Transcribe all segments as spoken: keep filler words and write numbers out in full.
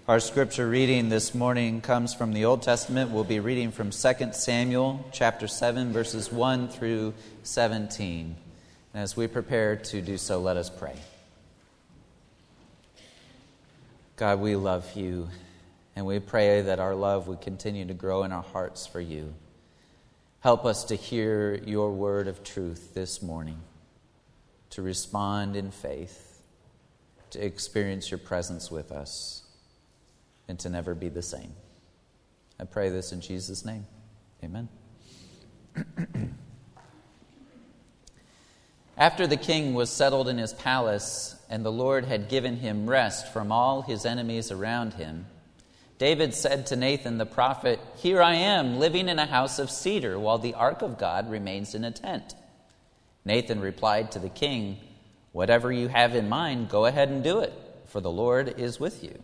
Our scripture reading this morning comes from the Old Testament. We'll be reading from Second Samuel chapter seven, verses one through seventeen. And as we prepare to do so, let us pray. God, we love you, and we pray that our love would continue to grow in our hearts for you. Help us to hear your word of truth this morning, to respond in faith, to experience your presence with us, and to never be the same. I pray this in Jesus' name. Amen. After the king was settled in his palace, and the Lord had given him rest from all his enemies around him, David said to Nathan the prophet, "Here I am, living in a house of cedar, while the ark of God remains in a tent." Nathan replied to the king, "Whatever you have in mind, go ahead and do it, for the Lord is with you."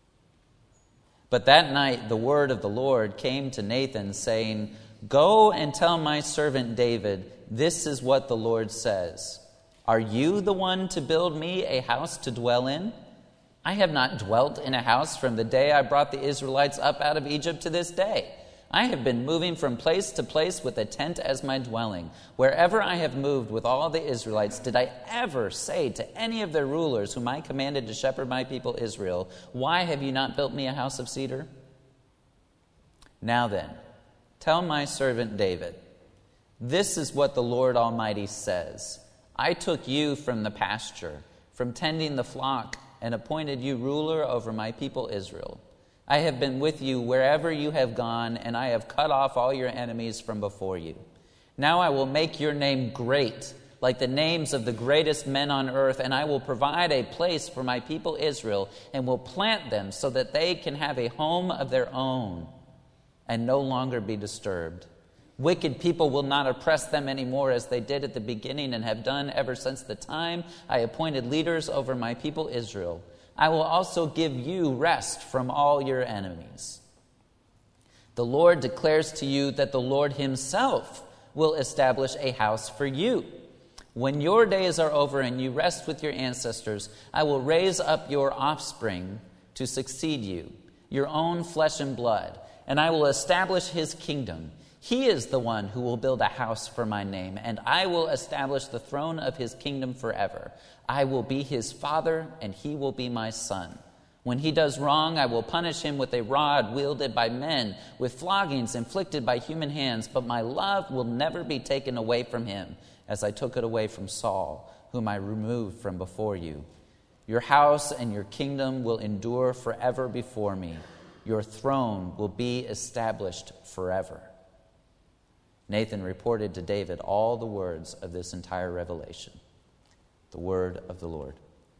But that night the word of the Lord came to Nathan, saying, "Go and tell my servant David, this is what the Lord says. Are you the one to build me a house to dwell in? I have not dwelt in a house from the day I brought the Israelites up out of Egypt to this day. I have been moving from place to place with a tent as my dwelling. Wherever I have moved with all the Israelites, did I ever say to any of their rulers whom I commanded to shepherd my people Israel, 'Why have you not built me a house of cedar?' Now then, tell my servant David, this is what the Lord Almighty says. I took you from the pasture, from tending the flock, and appointed you ruler over my people Israel. I have been with you wherever you have gone, and I have cut off all your enemies from before you. Now I will make your name great, like the names of the greatest men on earth, and I will provide a place for my people Israel, and will plant them so that they can have a home of their own and no longer be disturbed. Wicked people will not oppress them anymore as they did at the beginning and have done ever since the time I appointed leaders over my people Israel. I will also give you rest from all your enemies. The Lord declares to you that the Lord himself will establish a house for you. When your days are over and you rest with your ancestors, I will raise up your offspring to succeed you, your own flesh and blood, and I will establish his kingdom. He is the one who will build a house for my name, and I will establish the throne of his kingdom forever. I will be his father, and he will be my son. When he does wrong, I will punish him with a rod wielded by men, with floggings inflicted by human hands, but my love will never be taken away from him, as I took it away from Saul, whom I removed from before you. Your house and your kingdom will endure forever before me. Your throne will be established forever." Nathan reported to David all the words of this entire revelation. The word of the Lord.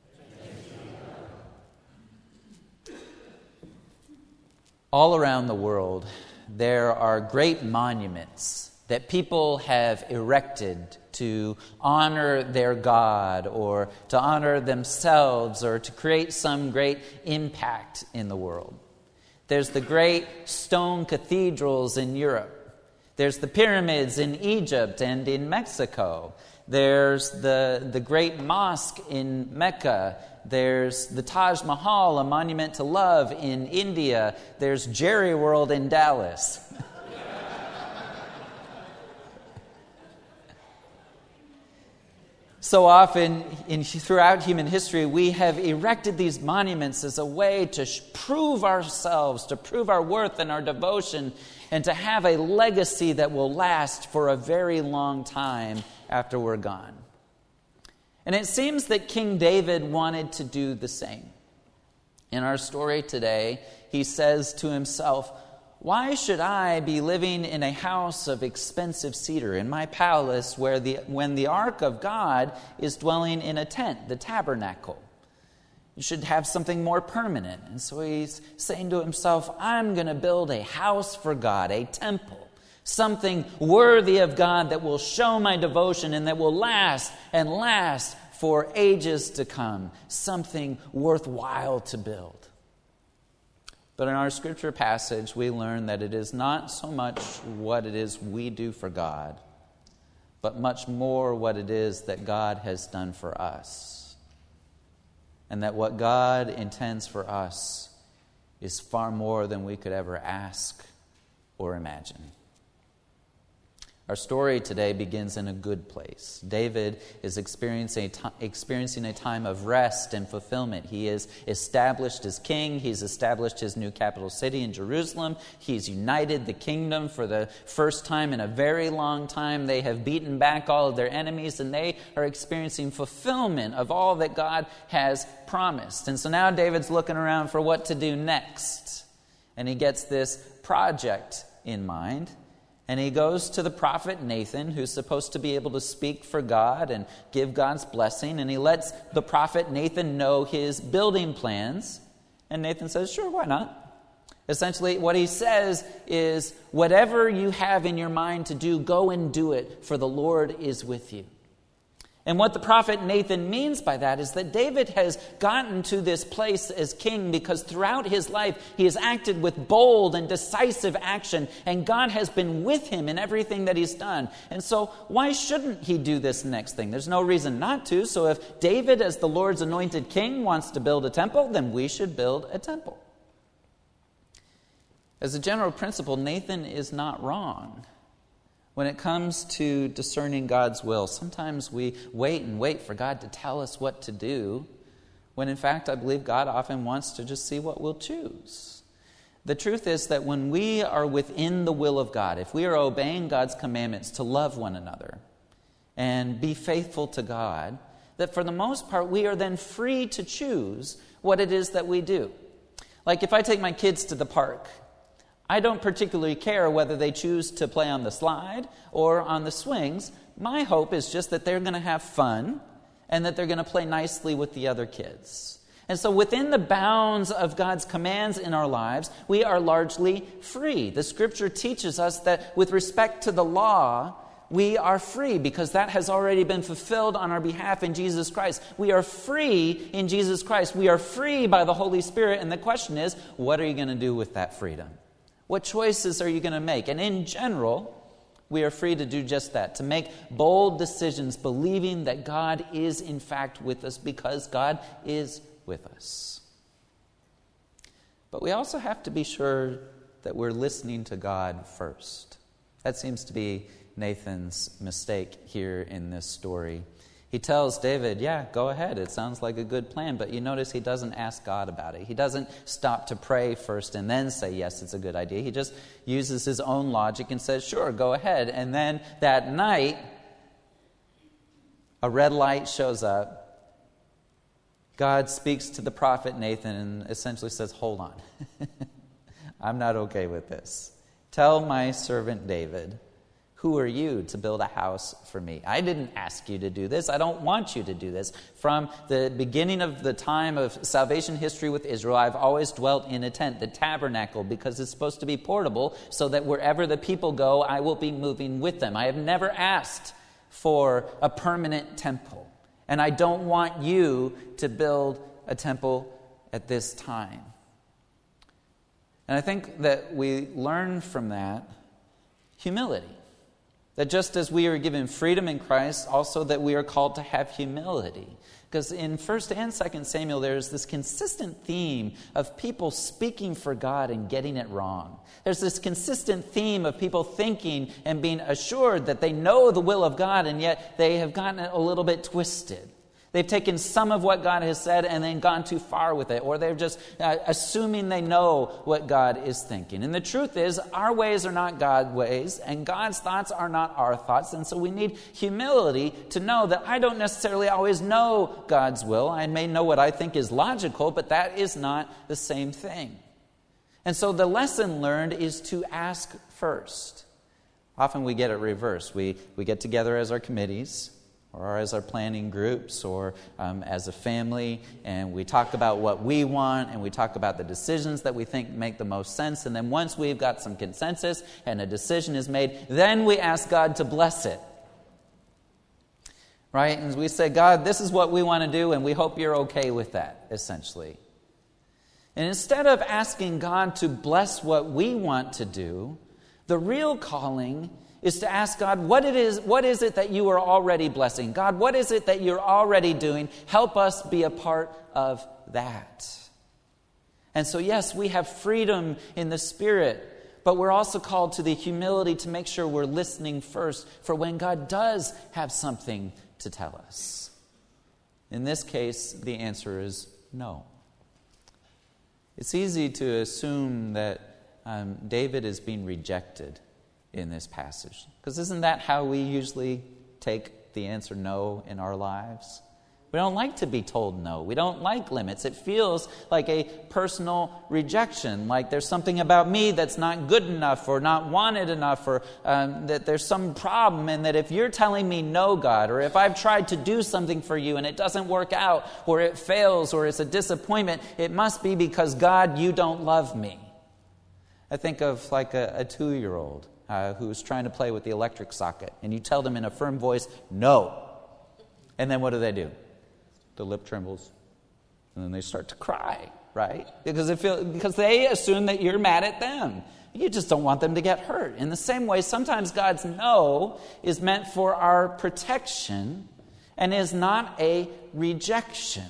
All around the world, there are great monuments that people have erected to honor their God or to honor themselves or to create some great impact in the world. There's the great stone cathedrals in Europe. There's the pyramids in Egypt and in Mexico. There's the, the great mosque in Mecca. There's the Taj Mahal, a monument to love, in India. There's Jerry World in Dallas. So often, in, throughout human history, we have erected these monuments as a way to sh- prove ourselves, to prove our worth and our devotion, and to have a legacy that will last for a very long time after we're gone. And it seems that King David wanted to do the same. In our story today, he says to himself, "Why should I be living in a house of expensive cedar, in my palace, where the when the ark of God is dwelling in a tent, the tabernacle? You should have something more permanent." And so he's saying to himself, I'm going to build a house for God, a temple, something worthy of God that will show my devotion and that will last and last for ages to come, something worthwhile to build. But in our scripture passage, we learn that it is not so much what it is we do for God, but much more what it is that God has done for us. And that what God intends for us is far more than we could ever ask or imagine. Our story today begins in a good place. David is experiencing a, t- experiencing a time of rest and fulfillment. He is established as king. He's established his new capital city in Jerusalem. He's united the kingdom for the first time in a very long time. They have beaten back all of their enemies, and they are experiencing fulfillment of all that God has promised. And so now David's looking around for what to do next. And he gets this project in mind. And he goes to the prophet Nathan, who's supposed to be able to speak for God and give God's blessing. And he lets the prophet Nathan know his building plans. And Nathan says, sure, why not? Essentially, what he says is, whatever you have in your mind to do, go and do it, for the Lord is with you. And what the prophet Nathan means by that is that David has gotten to this place as king because throughout his life he has acted with bold and decisive action, and God has been with him in everything that he's done. And so why shouldn't he do this next thing? There's no reason not to. So if David, as the Lord's anointed king, wants to build a temple, then we should build a temple. As a general principle, Nathan is not wrong. When it comes to discerning God's will, sometimes we wait and wait for God to tell us what to do, when in fact I believe God often wants to just see what we'll choose. The truth is that when we are within the will of God, if we are obeying God's commandments to love one another and be faithful to God, that for the most part we are then free to choose what it is that we do. Like if I take my kids to the park, I don't particularly care whether they choose to play on the slide or on the swings. My hope is just that they're going to have fun and that they're going to play nicely with the other kids. And so within the bounds of God's commands in our lives, we are largely free. The Scripture teaches us that with respect to the law, we are free because that has already been fulfilled on our behalf in Jesus Christ. We are free in Jesus Christ. We are free by the Holy Spirit. And the question is, what are you going to do with that freedom? What choices are you going to make? And in general, we are free to do just that, to make bold decisions, believing that God is in fact with us because God is with us. But we also have to be sure that we're listening to God first. That seems to be Nathan's mistake here in this story. He tells David, yeah, go ahead. It sounds like a good plan. But you notice he doesn't ask God about it. He doesn't stop to pray first and then say, yes, it's a good idea. He just uses his own logic and says, sure, go ahead. And then that night, a red light shows up. God speaks to the prophet Nathan and essentially says, hold on. I'm not okay with this. Tell my servant David, who are you to build a house for me? I didn't ask you to do this. I don't want you to do this. From the beginning of the time of salvation history with Israel, I've always dwelt in a tent, the tabernacle, because it's supposed to be portable so that wherever the people go, I will be moving with them. I have never asked for a permanent temple. And I don't want you to build a temple at this time. And I think that we learn from that humility. That just as we are given freedom in Christ, also that we are called to have humility. Because in First and Second Samuel, there's this consistent theme of people speaking for God and getting it wrong. There's this consistent theme of people thinking and being assured that they know the will of God, and yet they have gotten it a little bit twisted. They've taken some of what God has said and then gone too far with it, or they're just uh, assuming they know what God is thinking. And the truth is, our ways are not God's ways, and God's thoughts are not our thoughts. And so we need humility to know that I don't necessarily always know God's will. I may know what I think is logical, but that is not the same thing. And so the lesson learned is to ask first. Often we get it reversed. We, we get together as our committees, or as our planning groups, or um, as a family, and we talk about what we want, and we talk about the decisions that we think make the most sense, and then once we've got some consensus and a decision is made, then we ask God to bless it. Right? And we say, God, this is what we want to do, and we hope you're okay with that, essentially. And instead of asking God to bless what we want to do, the real calling is to ask God, what it is, what is it that you are already blessing? God, what is it that you're already doing? Help us be a part of that. And so, yes, we have freedom in the Spirit, but we're also called to the humility to make sure we're listening first for when God does have something to tell us. In this case, the answer is no. It's easy to assume that um, David is being rejected in this passage, because isn't that how we usually take the answer no in our lives? We don't like to be told no. We don't like limits. It feels like a personal rejection, like there's something about me that's not good enough or not wanted enough, or um, that there's some problem, and that if you're telling me no, God, or if I've tried to do something for you and it doesn't work out, or it fails, or it's a disappointment, it must be because, God, you don't love me. I think of like a, a two-year-old uh, who's trying to play with the electric socket, and you tell them in a firm voice, no. And then what do they do? The lip trembles, and then they start to cry, right? Because they feel, because they assume that you're mad at them. You just don't want them to get hurt. In the same way, sometimes God's no is meant for our protection and is not a rejection.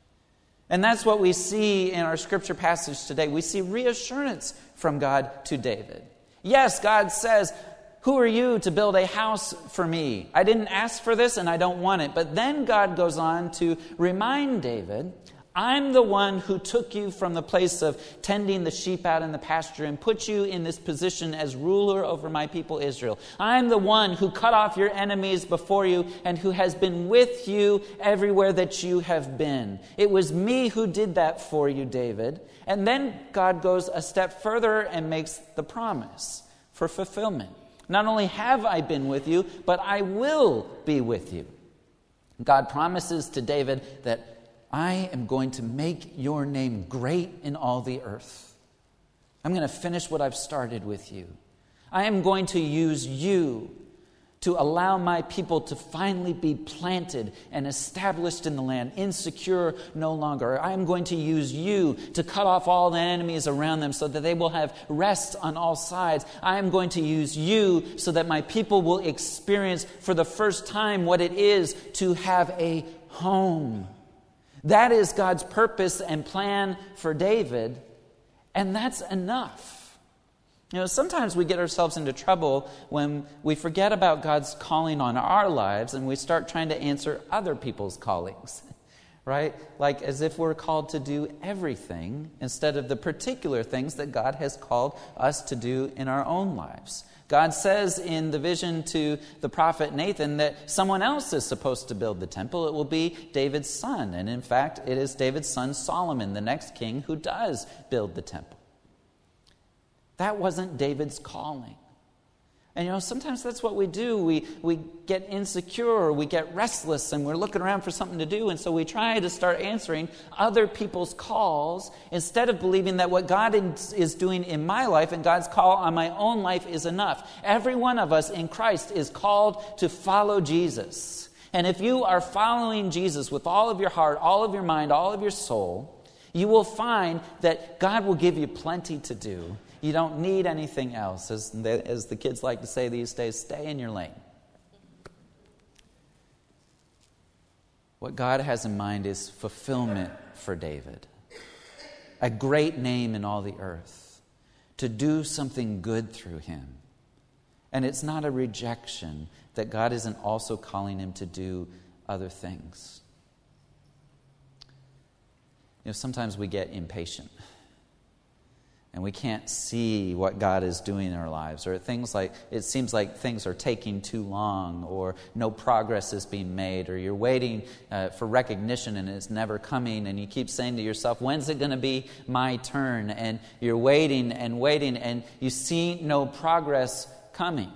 And that's what we see in our scripture passage today. We see reassurance from God to David. Yes, God says, who are you to build a house for me? I didn't ask for this and I don't want it. But then God goes on to remind David, I'm the one who took you from the place of tending the sheep out in the pasture and put you in this position as ruler over my people Israel. I'm the one who cut off your enemies before you and who has been with you everywhere that you have been. It was me who did that for you, David. And then God goes a step further and makes the promise for fulfillment. Not only have I been with you, but I will be with you. God promises to David that I am going to make your name great in all the earth. I'm going to finish what I've started with you. I am going to use you to allow my people to finally be planted and established in the land, insecure no longer. I am going to use you to cut off all the enemies around them so that they will have rest on all sides. I am going to use you so that my people will experience for the first time what it is to have a home. That is God's purpose and plan for David, and that's enough. You know, sometimes we get ourselves into trouble when we forget about God's calling on our lives and we start trying to answer other people's callings, right? Like as if we're called to do everything instead of the particular things that God has called us to do in our own lives. God says in the vision to the prophet Nathan that someone else is supposed to build the temple. It will be David's son. And in fact, it is David's son Solomon, the next king, who does build the temple. That wasn't David's calling. And you know, sometimes that's what we do. We we get insecure, or we get restless, and we're looking around for something to do, and so we try to start answering other people's calls instead of believing that what God is doing in my life and God's call on my own life is enough. Every one of us in Christ is called to follow Jesus. And if you are following Jesus with all of your heart, all of your mind, all of your soul, you will find that God will give you plenty to do. You don't need anything else. As the, as the kids like to say these days, stay in your lane. What God has in mind is fulfillment for David. A great name in all the earth. To do something good through him. And it's not a rejection that God isn't also calling him to do other things. You know, sometimes we get impatient. And we can't see what God is doing in our lives. Or things like, it seems like things are taking too long, or no progress is being made, or you're waiting uh, for recognition and it's never coming, and you keep saying to yourself, when's it going to be my turn? And you're waiting and waiting, and you see no progress coming.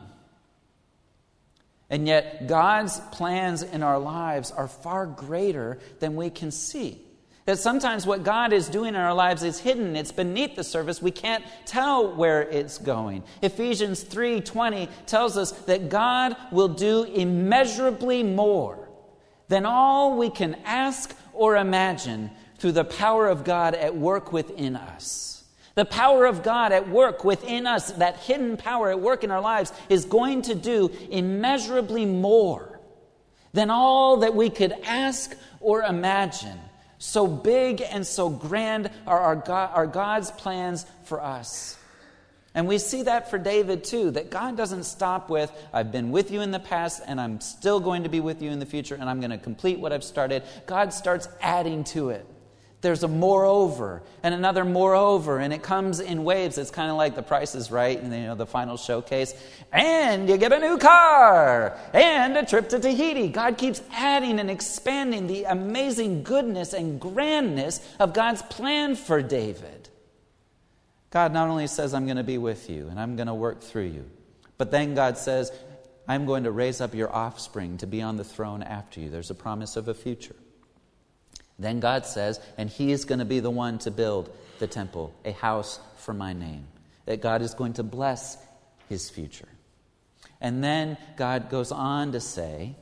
And yet, God's plans in our lives are far greater than we can see. That sometimes what God is doing in our lives is hidden. It's beneath the surface. We can't tell where it's going. Ephesians three twenty tells us that God will do immeasurably more than all we can ask or imagine through the power of God at work within us. The power of God at work within us, that hidden power at work in our lives, is going to do immeasurably more than all that we could ask or imagine, So big and so grand are our, God, our God's plans for us. And we see that for David too, that God doesn't stop with, I've been with you in the past and I'm still going to be with you in the future and I'm going to complete what I've started. God starts adding to it. There's a moreover and another moreover, and it comes in waves. It's kind of like The Price is Right, and you know, the final showcase. And you get a new car and a trip to Tahiti. God keeps adding and expanding the amazing goodness and grandness of God's plan for David. God not only says, I'm going to be with you and I'm going to work through you, but then God says, I'm going to raise up your offspring to be on the throne after you. There's a promise of a future. Then God says, and he is going to be the one to build the temple, a house for my name. That God is going to bless his future. And then God goes on to say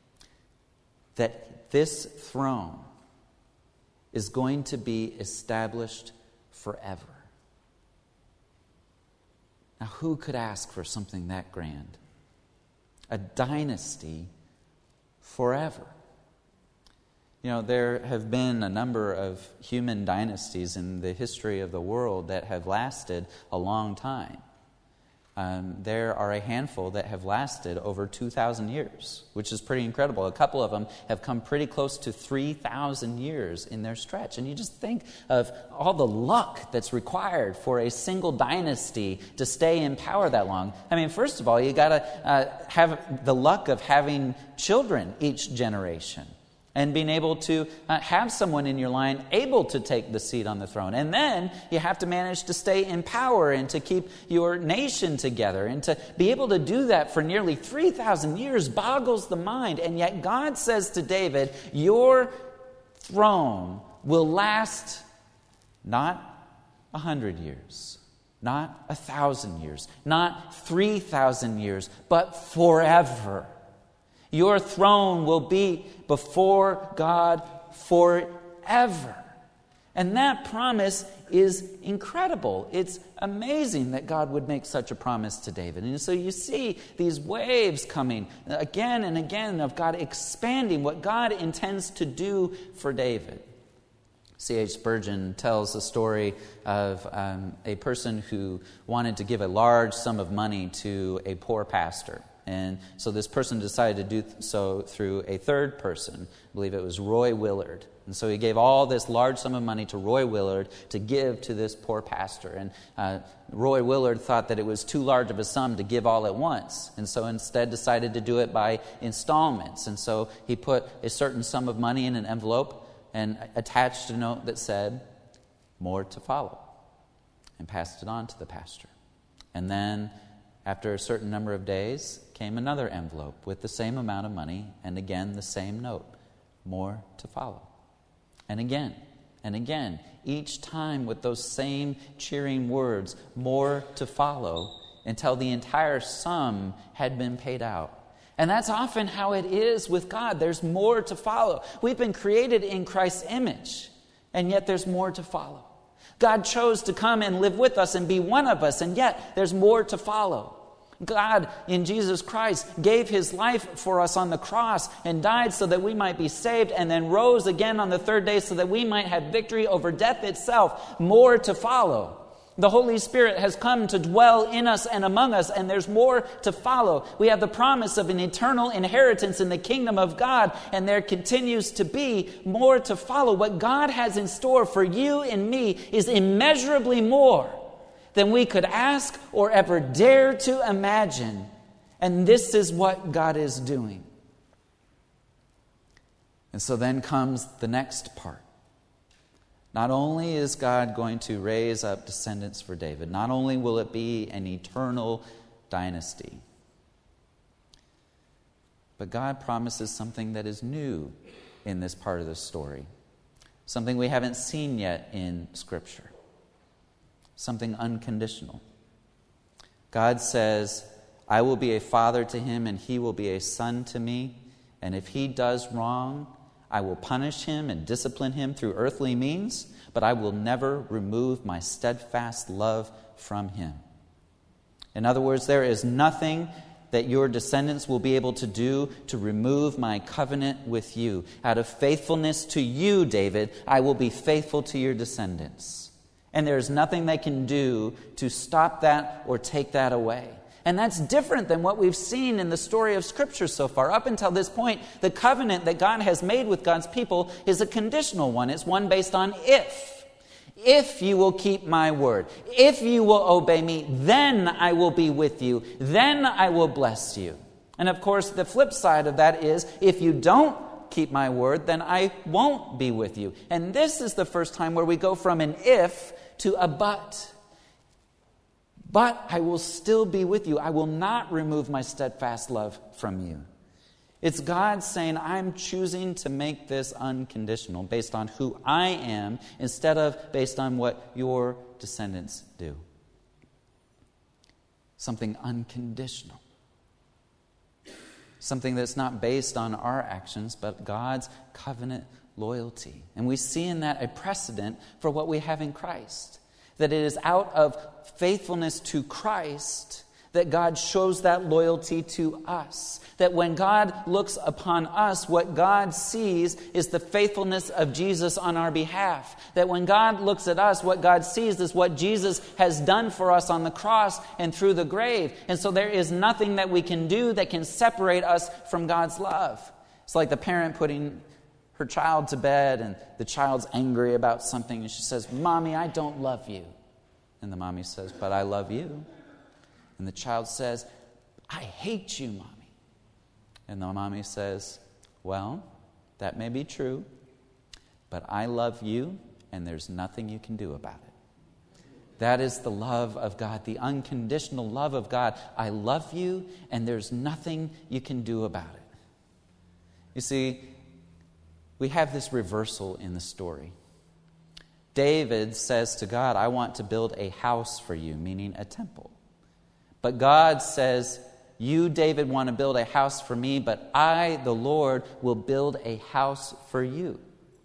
that this throne is going to be established forever. Now, who could ask for something that grand? A dynasty forever. You know, there have been a number of human dynasties in the history of the world that have lasted a long time. Um, there are a handful that have lasted over two thousand years, which is pretty incredible. A couple of them have come pretty close to three thousand years in their stretch. And you just think of all the luck that's required for a single dynasty to stay in power that long. I mean, first of all, you got to uh, have the luck of having children each generation. And being able to uh, have someone in your line able to take the seat on the throne. And then you have to manage to stay in power and to keep your nation together. And to be able to do that for nearly three thousand years boggles the mind. And yet God says to David, your throne will last not a hundred years, not a thousand years, not three thousand years, but forever. Your throne will be before God forever. And that promise is incredible. It's amazing that God would make such a promise to David. And so you see these waves coming again and again of God expanding what God intends to do for David. C H Spurgeon tells the story of um, a person who wanted to give a large sum of money to a poor pastor. And so this person decided to do so through a third person. I believe it was Roy Willard. And so he gave all this large sum of money to Roy Willard to give to this poor pastor. And uh, Roy Willard thought that it was too large of a sum to give all at once. And so instead decided to do it by installments. And so he put a certain sum of money in an envelope and attached a note that said, more to follow. And passed it on to the pastor. And then after a certain number of days came another envelope with the same amount of money and again the same note, more to follow. And again and again, each time with those same cheering words, more to follow, until the entire sum had been paid out. And that's often how it is with God. There's more to follow. We've been created in Christ's image, and yet there's more to follow. God chose to come and live with us and be one of us, and yet there's more to follow. God, in Jesus Christ, gave his life for us on the cross and died so that we might be saved, and then rose again on the third day so that we might have victory over death itself. More to follow. The Holy Spirit has come to dwell in us and among us, and there's more to follow. We have the promise of an eternal inheritance in the kingdom of God, and there continues to be more to follow. What God has in store for you and me is immeasurably more than we could ask or ever dare to imagine. And this is what God is doing. And so then comes the next part. Not only is God going to raise up descendants for David, not only will it be an eternal dynasty, but God promises something that is new in this part of the story. Something we haven't seen yet in Scripture. Something unconditional. God says, I will be a father to him and he will be a son to me. And if he does wrong, I will punish him and discipline him through earthly means, but I will never remove my steadfast love from him. In other words, there is nothing that your descendants will be able to do to remove my covenant with you. Out of faithfulness to you, David, I will be faithful to your descendants. And there is nothing they can do to stop that or take that away. And that's different than what we've seen in the story of Scripture so far. Up until this point, the covenant that God has made with God's people is a conditional one. It's one based on if. If you will keep my word, if you will obey me, then I will be with you, then I will bless you. And of course, the flip side of that is, if you don't keep my word, then I won't be with you. And this is the first time where we go from an if to a but. But I will still be with you. I will not remove my steadfast love from you. It's God saying, I'm choosing to make this unconditional based on who I am instead of based on what your descendants do. Something unconditional. Something that's not based on our actions, but God's covenant loyalty. And we see in that a precedent for what we have in Christ. That it is out of faithfulness to Christ that God shows that loyalty to us. That when God looks upon us, what God sees is the faithfulness of Jesus on our behalf. That when God looks at us, what God sees is what Jesus has done for us on the cross and through the grave. And so there is nothing that we can do that can separate us from God's love. It's like the parent putting her child to bed and the child's angry about something and she says, Mommy, I don't love you. And the mommy says, but I love you. And the child says, I hate you, Mommy. And the mommy says, well, that may be true, but I love you, and there's nothing you can do about it. That is the love of God, the unconditional love of God. I love you, and there's nothing you can do about it. You see, we have this reversal in the story. David says to God, I want to build a house for you, meaning a temple. But God says, you, David, want to build a house for me, but I, the Lord, will build a house for you.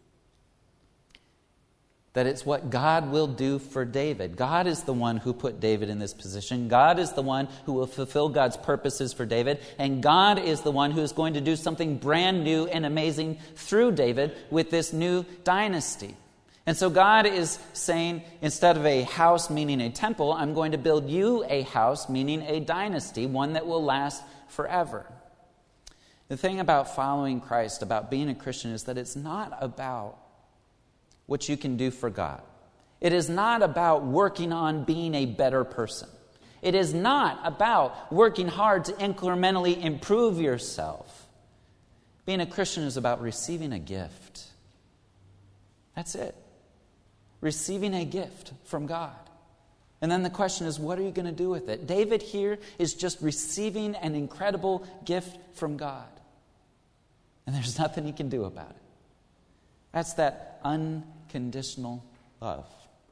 That it's what God will do for David. God is the one who put David in this position. God is the one who will fulfill God's purposes for David. And God is the one who is going to do something brand new and amazing through David with this new dynasty. And so God is saying, instead of a house meaning a temple, I'm going to build you a house meaning a dynasty, one that will last forever. The thing about following Christ, about being a Christian, is that it's not about what you can do for God. It is not about working on being a better person. It is not about working hard to incrementally improve yourself. Being a Christian is about receiving a gift. That's it. Receiving a gift from God. And then the question is, what are you going to do with it? David here is just receiving an incredible gift from God. And there's nothing he can do about it. That's that unconditional love.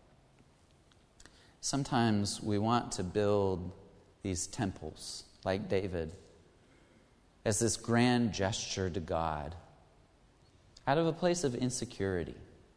Sometimes we want to build these temples, like David, as this grand gesture to God, out of a place of insecurity.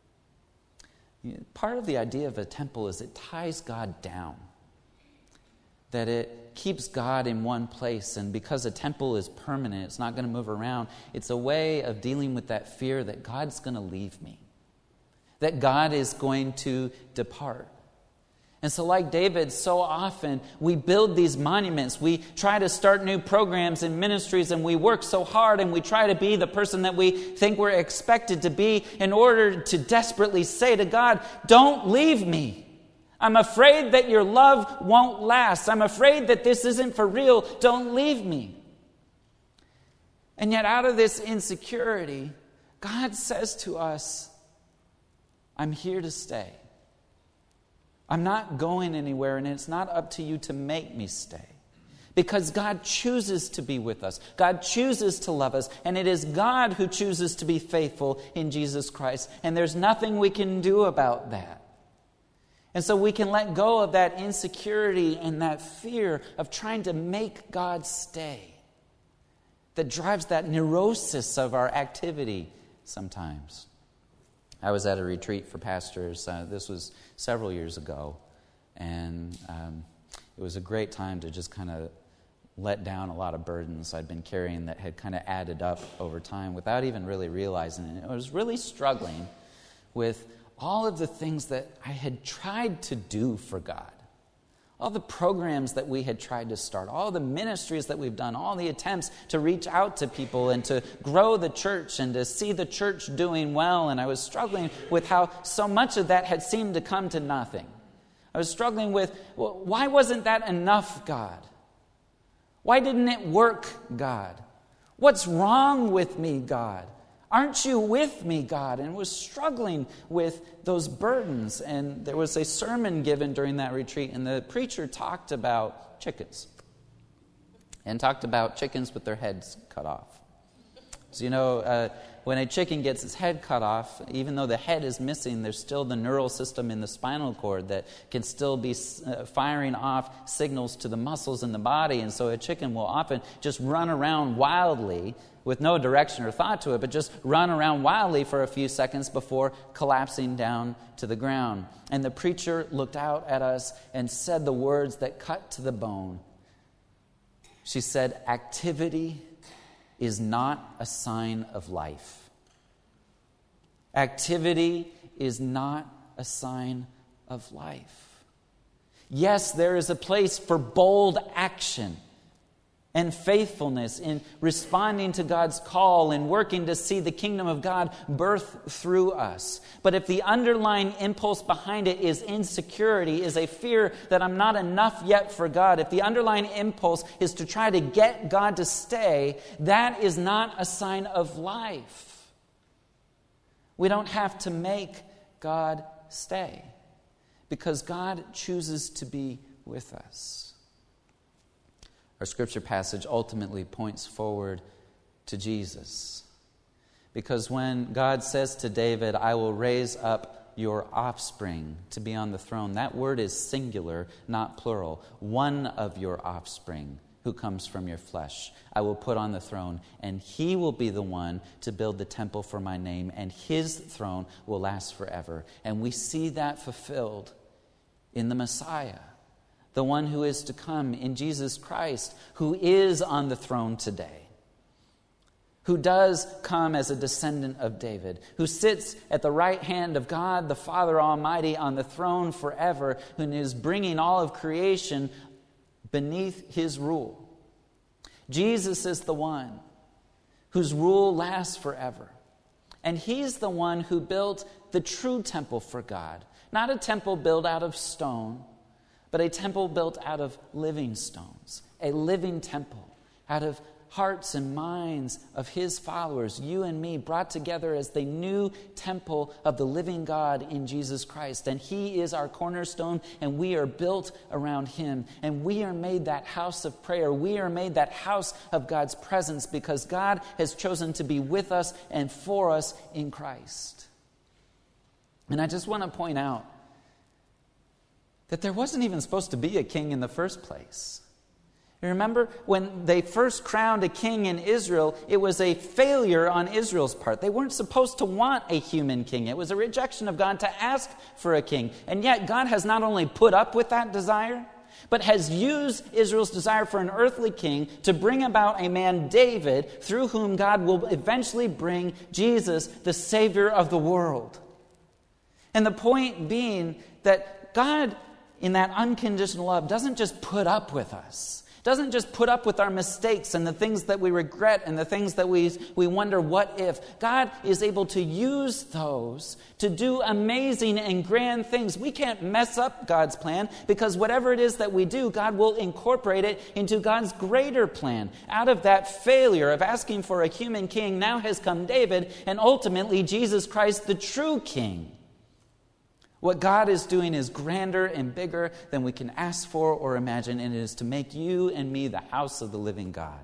Part of the idea of a temple is it ties God down. That it keeps God in one place. And because a temple is permanent, it's not going to move around. It's a way of dealing with that fear that God's going to leave me. That God is going to depart. And so like David, so often we build these monuments. We try to start new programs and ministries, and we work so hard, and we try to be the person that we think we're expected to be in order to desperately say to God, don't leave me. I'm afraid that your love won't last. I'm afraid that this isn't for real. Don't leave me. And yet out of this insecurity, God says to us, I'm here to stay. I'm not going anywhere, and it's not up to you to make me stay. Because God chooses to be with us. God chooses to love us. And it is God who chooses to be faithful in Jesus Christ. And there's nothing we can do about that. And so we can let go of that insecurity and that fear of trying to make God stay. That drives that neurosis of our activity sometimes. I was at a retreat for pastors. Uh, this was several years ago. And um, it was a great time to just kind of let down a lot of burdens I'd been carrying that had kind of added up over time without even really realizing it. I was really struggling with all of the things that I had tried to do for God. All the programs that we had tried to start, all the ministries that we've done, all the attempts to reach out to people and to grow the church and to see the church doing well. And I was struggling with how so much of that had seemed to come to nothing. I was struggling with, well, why wasn't that enough, God? Why didn't it work, God? What's wrong with me, God? Aren't you with me, God? And was struggling with those burdens. And there was a sermon given during that retreat, and the preacher talked about chickens. And talked about chickens with their heads cut off. So, you know, uh, when a chicken gets its head cut off, even though the head is missing, there's still the neural system in the spinal cord that can still be uh, firing off signals to the muscles in the body. And so a chicken will often just run around wildly with no direction or thought to it, but just run around wildly for a few seconds before collapsing down to the ground. And the preacher looked out at us and said the words that cut to the bone. She said, "Activity is not a sign of life. Activity is not a sign of life." Yes, there is a place for bold action and faithfulness in responding to God's call and working to see the kingdom of God birth through us. But if the underlying impulse behind it is insecurity, is a fear that I'm not enough yet for God, if the underlying impulse is to try to get God to stay, that is not a sign of life. We don't have to make God stay because God chooses to be with us. Our scripture passage ultimately points forward to Jesus. Because when God says to David, "I will raise up your offspring to be on the throne," that word is singular, not plural. One of your offspring who comes from your flesh, I will put on the throne, and he will be the one to build the temple for my name, and his throne will last forever. And we see that fulfilled in the Messiah, the one who is to come in Jesus Christ, who is on the throne today, who does come as a descendant of David, who sits at the right hand of God, the Father Almighty, on the throne forever, who is bringing all of creation beneath his rule. Jesus is the one whose rule lasts forever. And he's the one who built the true temple for God, not a temple built out of stone, but a temple built out of living stones, a living temple out of hearts and minds of his followers, you and me, brought together as the new temple of the living God in Jesus Christ. And he is our cornerstone, and we are built around him. And we are made that house of prayer. We are made that house of God's presence because God has chosen to be with us and for us in Christ. And I just want to point out that there wasn't even supposed to be a king in the first place. You remember when they first crowned a king in Israel, it was a failure on Israel's part. They weren't supposed to want a human king. It was a rejection of God to ask for a king. And yet God has not only put up with that desire, but has used Israel's desire for an earthly king to bring about a man, David, through whom God will eventually bring Jesus, the Savior of the world. And the point being that God, in that unconditional love, doesn't just put up with us. Doesn't just put up with our mistakes and the things that we regret and the things that we, we wonder what if. God is able to use those to do amazing and grand things. We can't mess up God's plan because whatever it is that we do, God will incorporate it into God's greater plan. Out of that failure of asking for a human king, now has come David and ultimately Jesus Christ, the true king. What God is doing is grander and bigger than we can ask for or imagine, and it is to make you and me the house of the living God.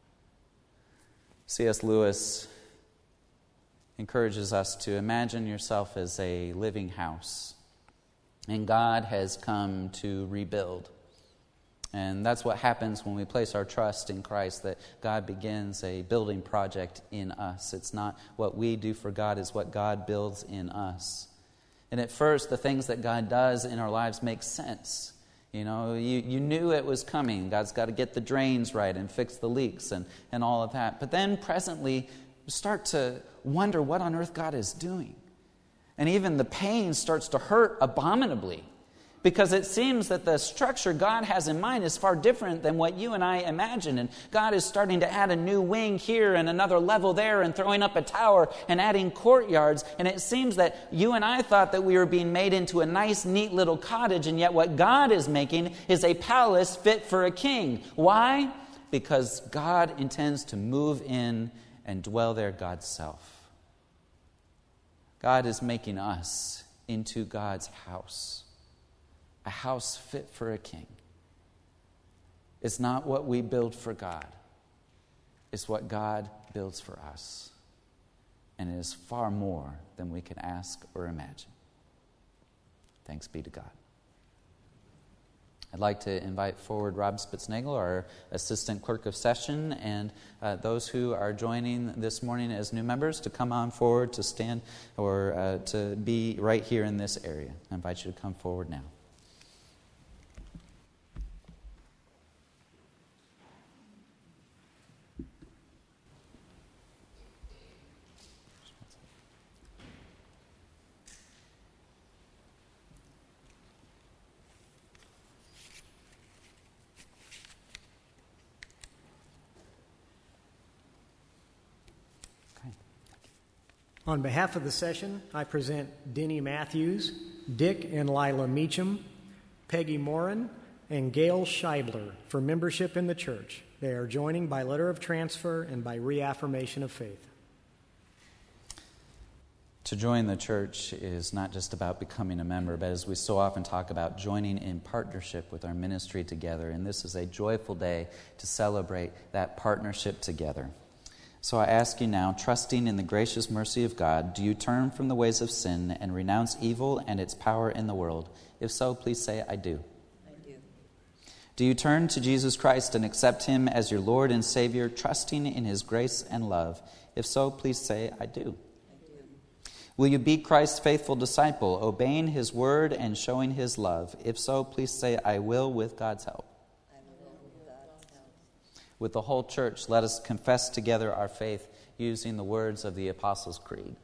C S Lewis encourages us to imagine yourself as a living house, and God has come to rebuild. And that's what happens when we place our trust in Christ, that God begins a building project in us. It's not what we do for God, it's what God builds in us. And at first, the things that God does in our lives make sense. You know, you, you knew it was coming. God's got to get the drains right and fix the leaks and, and all of that. But then presently, you start to wonder what on earth God is doing. And even the pain starts to hurt abominably, because it seems that the structure God has in mind is far different than what you and I imagine. And God is starting to add a new wing here and another level there and throwing up a tower and adding courtyards. And it seems that you and I thought that we were being made into a nice, neat little cottage. And yet what God is making is a palace fit for a king. Why? Because God intends to move in and dwell there God's self. God is making us into God's house. A house fit for a king. It's not what we build for God. It's what God builds for us. And it is far more than we can ask or imagine. Thanks be to God. I'd like to invite forward Rob Spitznagel, our Assistant Clerk of Session, and uh, those who are joining this morning as new members to come on forward to stand or uh, to be right here in this area. I invite you to come forward now. On behalf of the session, I present Denny Matthews, Dick and Lila Meacham, Peggy Morin, and Gail Scheibler for membership in the church. They are joining by letter of transfer and by reaffirmation of faith. To join the church is not just about becoming a member, but as we so often talk about, joining in partnership with our ministry together. And this is a joyful day to celebrate that partnership together. So I ask you now, trusting in the gracious mercy of God, do you turn from the ways of sin and renounce evil and its power in the world? If so, please say, I do. I do. Do you turn to Jesus Christ and accept Him as your Lord and Savior, trusting in His grace and love? If so, please say, I do. I do. Will you be Christ's faithful disciple, obeying His word and showing His love? If so, please say, I will, with God's help. With the whole church, let us confess together our faith using the words of the Apostles' Creed.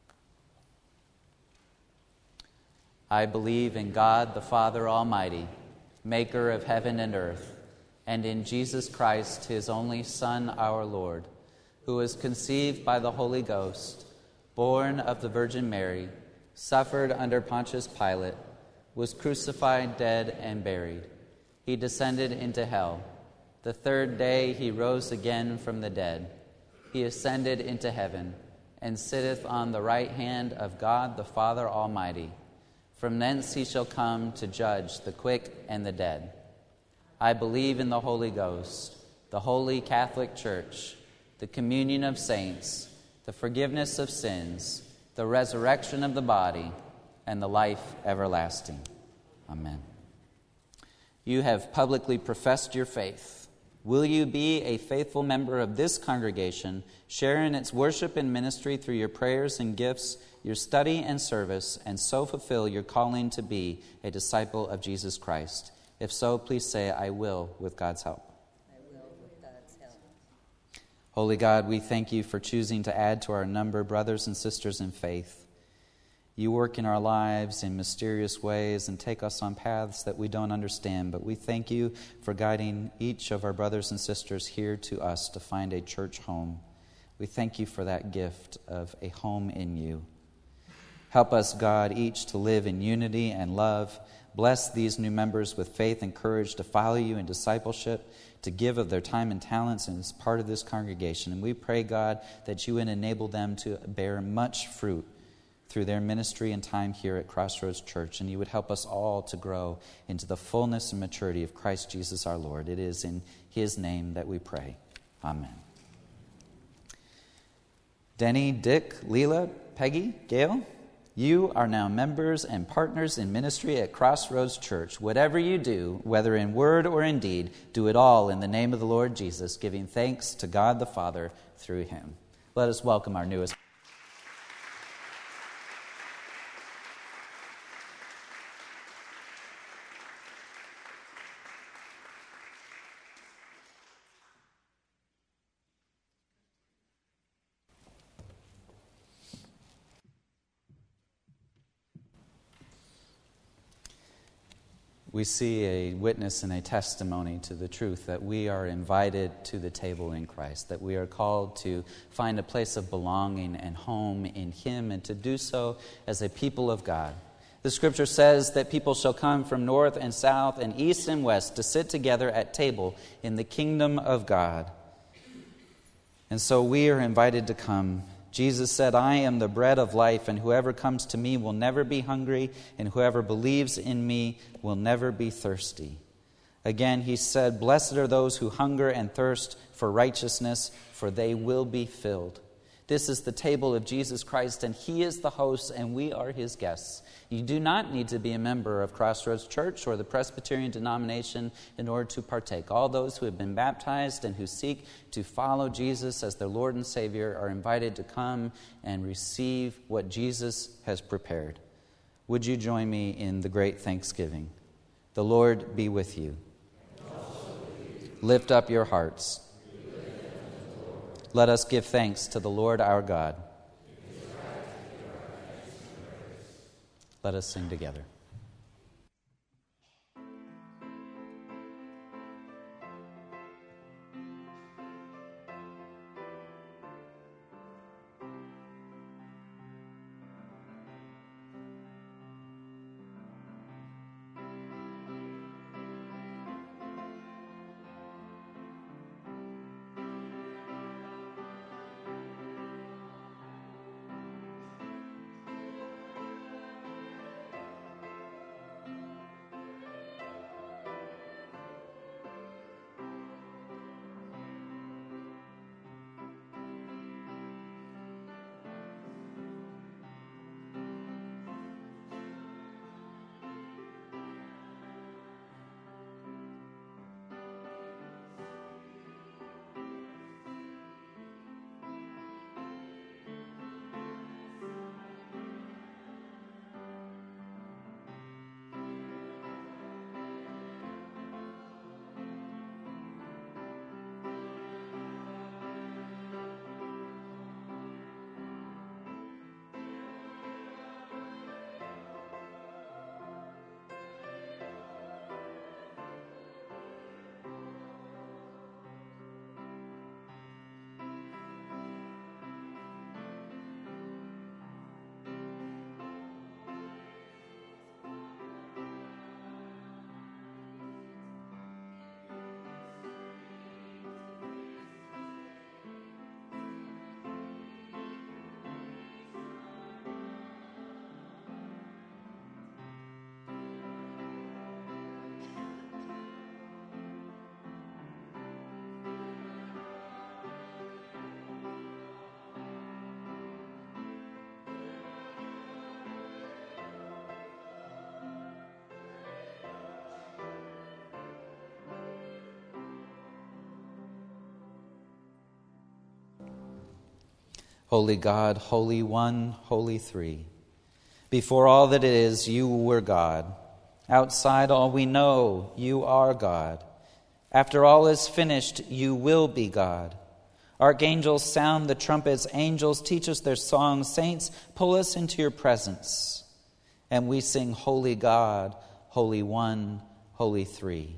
I believe in God the Father Almighty, maker of heaven and earth, and in Jesus Christ, His only Son, our Lord, who was conceived by the Holy Ghost, born of the Virgin Mary, suffered under Pontius Pilate, was crucified, dead, and buried. He descended into hell. The third day He rose again from the dead. He ascended into heaven and sitteth on the right hand of God the Father Almighty. From thence He shall come to judge the quick and the dead. I believe in the Holy Ghost, the holy Catholic Church, the communion of saints, the forgiveness of sins, the resurrection of the body, and the life everlasting. Amen. You have publicly professed your faith. Will you be a faithful member of this congregation, share in its worship and ministry through your prayers and gifts, your study and service, and so fulfill your calling to be a disciple of Jesus Christ? If so, please say, I will, with God's help. I will, with God's help. Holy God, we thank you for choosing to add to our number brothers and sisters in faith. You work in our lives in mysterious ways and take us on paths that we don't understand, but we thank you for guiding each of our brothers and sisters here to us to find a church home. We thank you for that gift of a home in you. Help us, God, each to live in unity and love. Bless these new members with faith and courage to follow you in discipleship, to give of their time and talents as part of this congregation. And we pray, God, that you would enable them to bear much fruit through their ministry and time here at Crossroads Church, and you would help us all to grow into the fullness and maturity of Christ Jesus our Lord. It is in His name that we pray. Amen. Denny, Dick, Leela, Peggy, Gail, you are now members and partners in ministry at Crossroads Church. Whatever you do, whether in word or in deed, do it all in the name of the Lord Jesus, giving thanks to God the Father through Him. Let us welcome our newest we see a witness and a testimony to the truth that we are invited to the table in Christ, that we are called to find a place of belonging and home in Him, and to do so as a people of God. The Scripture says that people shall come from north and south and east and west to sit together at table in the kingdom of God. And so we are invited to come. Jesus said, I am the bread of life, and whoever comes to me will never be hungry, and whoever believes in me will never be thirsty. Again, He said, blessed are those who hunger and thirst for righteousness, for they will be filled. This is the table of Jesus Christ, and He is the host, and we are His guests. You do not need to be a member of Crossroads Church or the Presbyterian denomination in order to partake. All those who have been baptized and who seek to follow Jesus as their Lord and Savior are invited to come and receive what Jesus has prepared. Would you join me in the great thanksgiving? The Lord be with you. Lift up your hearts. Let us give thanks to the Lord our God. Let us sing together. Holy God, Holy One, Holy Three. Before all that is, you were God. Outside all we know, you are God. After all is finished, you will be God. Archangels sound the trumpets, angels teach us their songs, saints pull us into your presence. And we sing, Holy God, Holy One, Holy Three.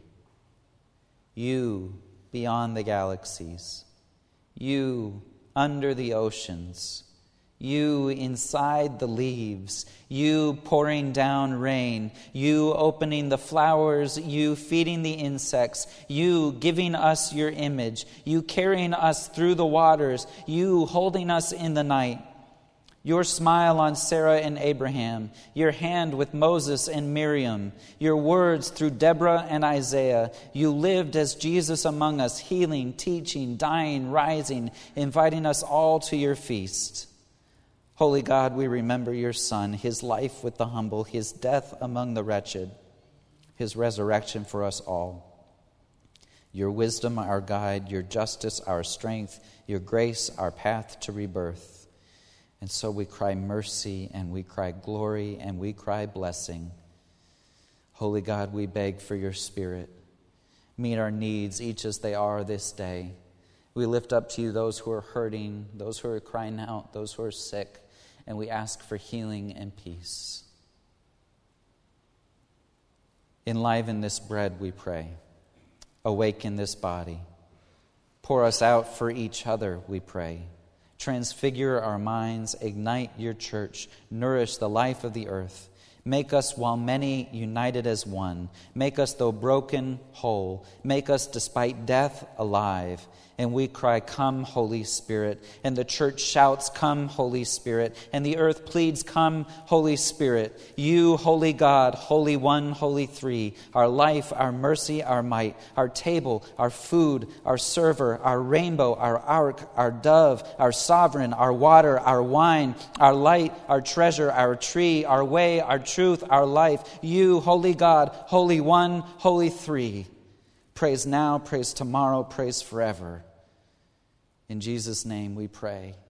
You beyond the galaxies, you under the oceans, you inside the leaves, you pouring down rain, you opening the flowers, you feeding the insects, you giving us your image, you carrying us through the waters, you holding us in the night. Your smile on Sarah and Abraham, your hand with Moses and Miriam, your words through Deborah and Isaiah. You lived as Jesus among us, healing, teaching, dying, rising, inviting us all to your feast. Holy God, we remember your Son, his life with the humble, his death among the wretched, his resurrection for us all. Your wisdom, our guide, your justice, our strength, your grace, our path to rebirth. And so we cry mercy, and we cry glory, and we cry blessing. Holy God, we beg for your Spirit. Meet our needs, each as they are this day. We lift up to you those who are hurting, those who are crying out, those who are sick, and we ask for healing and peace. Enliven this bread, we pray. Awaken this body. Pour us out for each other, we pray. Transfigure our minds, ignite your church, nourish the life of the earth. Make us, while many, united as one. Make us, though broken, whole. Make us, despite death, alive. And we cry, come, Holy Spirit. And the church shouts, come, Holy Spirit. And the earth pleads, come, Holy Spirit. You, Holy God, Holy One, Holy Three, our life, our mercy, our might, our table, our food, our server, our rainbow, our ark, our dove, our sovereign, our water, our wine, our light, our treasure, our tree, our way, our truth, our life. You, Holy God, Holy One, Holy Three. Praise now, praise tomorrow, praise forever. In Jesus' name we pray.